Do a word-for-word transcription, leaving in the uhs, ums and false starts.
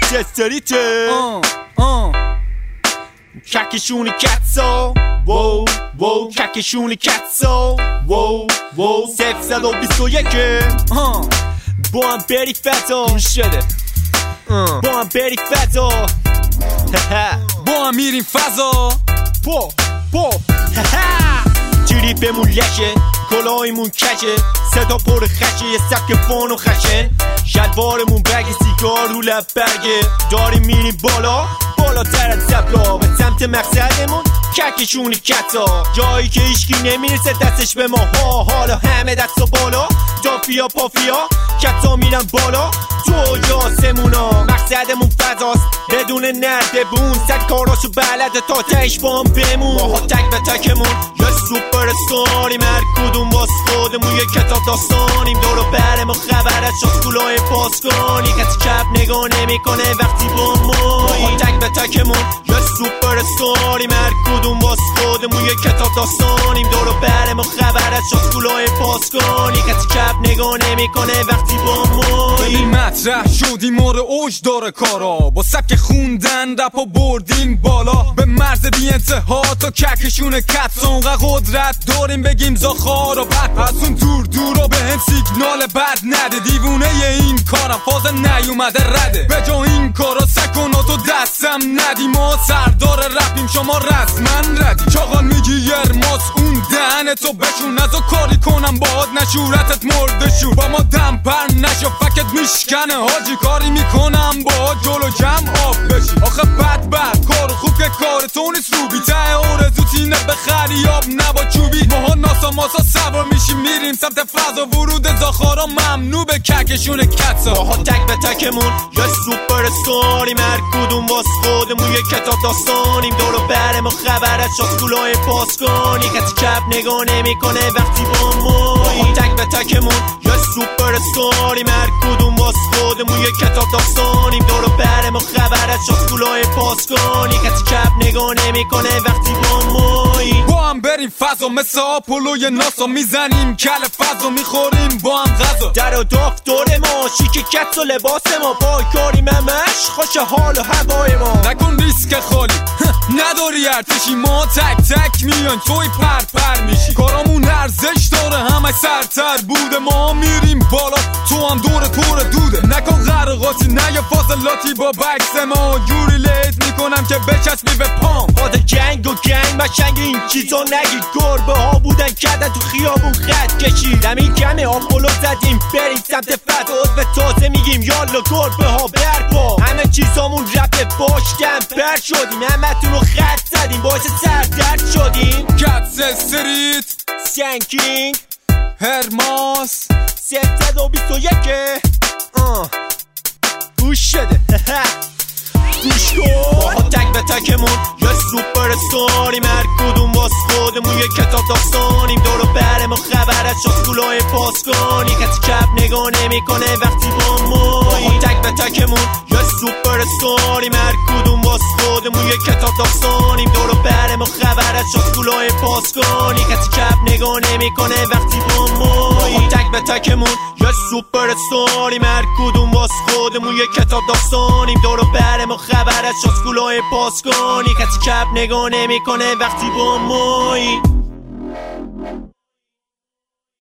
استریته ککشون کتسا وو وو ککشون کتسا وو وو صفر صد و بیست و یک با هم بری فتا شده با هم بری فتا با هم میریم فضا با با تریپمون لشه کلاهیمون کشه صدا پر خشه یه سبک فون و خشن شلوارمون برگ سیگار رو لب برگه داریم میریم بالا بالاتر از زبلا به سمت مقصدمون ککشون کتا جایی که هیچکی نمیرسه دستش به ما ها حالا همه دست و بالا دافیا پافیا کتا میرن بالا تو جاسمونا مقصدمون فضاست بدون نردبون صد کاراشو بلده تا تهش با هم بمون ماها تک به تکمون یه سوپر استاریم هر کدوم باز خودمون یه کتاب داستانیم دورو برم و خبر از شاسکولای پاسکانی کسی کپ نگاه نمیکنه وقتی با مایی تک به تکمون یه سوپر استاریم هر کدوم باز خودمون یه کتاب داستانیم دورو برم و خبر از شاسکولای پاسکانی کسی کپ نگاه نمیکنه وقتی با مایی مطرح شدیم آره اوج داره کارا با سبک خوندن رپ و بردیم بالا به مرز بی انتها تا ککشون کتسان قدرت داریم بگیم زاخار و بد از اون دور دورا به هم سیگنال بد نده دیوونه این کارم فاز نیومده رده به جا این کارا سکناتو دستم ندی ما سردار رپیم شما رسمن ردی چاقال میگی یرماس اون دهن تو بشون از کاری کنم باهات نشورتت مرده شور با ما دم پر نشو فکت میشکنه حاجی کاری میکنم با جلو جمع آب بشی آخه بد بد کار خوب که کار تو نیست رو بی ته آرزو تینه به خریاب نبا چوبی ماها ناسا ماسا سوار میشیم میریم سمت فضا ورود زاخارا ممنوع به ککشون کتسا ماها تک به تکمون یه سوپر استاریم هر کدوم باز خودمون یه کتاب داستانیم دورو برم و خبر از شاسکولای پاسکانی کسی کپ نگاه نمیکنه وقتی با مایی تک به تکمون یه سوپر استاریم هر کدوم باز خودمون یه کتاب داستانیم دورو برم و خبر از شاسکولای پاسکانی کسی کپ نگاه نمیکنه وقتی با مایی با هم بریم فضا مثل آپولوی ناسا میزنیم کل فضا میخوریم با هم غذا در و دفتر ما شیک کت و لباس ما پای کاریم همش خوش حال و هوای ما نکن ریسک خالی نداری ارتشی ما تک تک میان توی پر پر میشی کارامون ارزش داره همه سرتر بوده ما میریم بالا تو هم دور تور دوده نکن غرقاتی نه یا فاصلاتی با بکس ما جوری لیت میکنم که بچسبی به پام باد جنگ و گنگ مشنگ این چیزا نگید گربه ها بودن کردن تو خیابون خط کشید زمین کمه آپولو زدیم بریم سمت فضا عضو تازه میگیم یالا گربه ها برپا همه چیزامون رپ باش دم پر شدیم همه تون رو خط زدیم باعث سردرد شدیم کتس استریت سنکینگ هرماس صفر صد و بیست و یک گوش شده گوش کن تک به تکمون یه سوپر استاریم هر کدوم باز خودمون یه کتاب داستانیم دورو برم و خبر از شاسکولای پاسکانی کسی کپ نگاه نمیکنه وقتی با مایی تک به تکمون یه سوپر استاریم هر کدوم باز خودمون یه کتاب داستانیم دورو برم و خبر از شاسکولای پاسکانی کسی کپ نگاه نمیکنه وقتی با مایی تک به تکمون یه سوپر استاریم هر کدوم باز خودمون یه کتاب داستانیم دورو برم و خبر از شاسکولای پاسکانی کسی کپ نگاه نمیکنه وقتی با مایی